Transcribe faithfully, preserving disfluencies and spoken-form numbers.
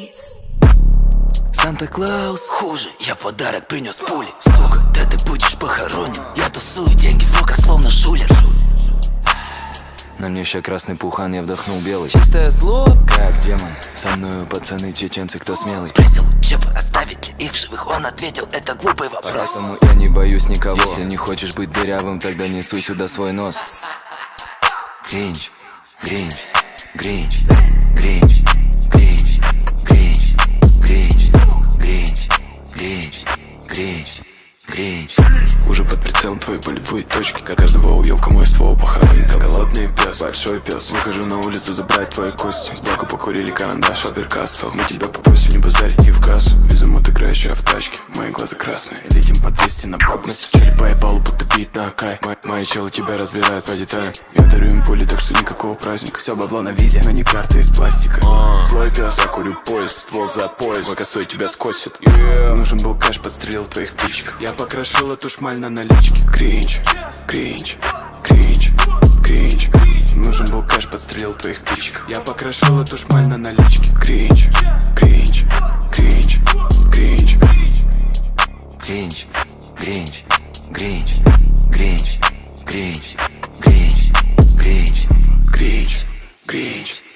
Санта-Клаус хуже, я подарок принес пули. Сука, да ты будешь похоронен. Я тусую деньги в руках, словно шулер. На мне ща красный пухан, я вдохнул белый. Чистое зло, как демон. Со мною пацаны чеченцы, кто смелый. Спросил у Чепа, оставить ли их в живых. Он ответил, это глупый вопрос. Поэтому я не боюсь никого. Если не хочешь быть дырявым, тогда несу сюда свой нос. Гринч, Гринч, Гринч, Гринч, Гринч, Гринч, Гринч, Гринч, Гринч, Гринч, Гринч. Уже под прицелом твоей болевой точки. Как каждого уёбка мой ствол похоронит. Голодный пес, большой пес. Выхожу на улицу забрать твои кости. Сбоку покурили карандаш, Фабер-Кастелл. Мы тебя попросим не базарить, не в кассу. Везем играющая в тачке, мои глаза красные. Летим по двести на бабу. Настучали по ебалу, будто бит на Акай. Мои, мои челы тебя разбирают по деталям. Я дарю им пули, так что никакого праздника. Все бабло на визе, но не карты из пластика. Злой пес, я курю поезд, ствол за пояс. Мой косой тебя скосит. yeah. Нужен был кэш, подстрелил твоих птичек. Я покрошил эту шмаль на наличке. Кринч, кринч, кринч, кринч. Нужен был кэш, подстрелил твоих птичек. Я покрошил эту шмаль на наличке. Кринч, кринч, кринч, кринч. Гринч, Гринч, Гринч, Гринч, Гринч, Гринч, Гринч, Гринч, Гринч.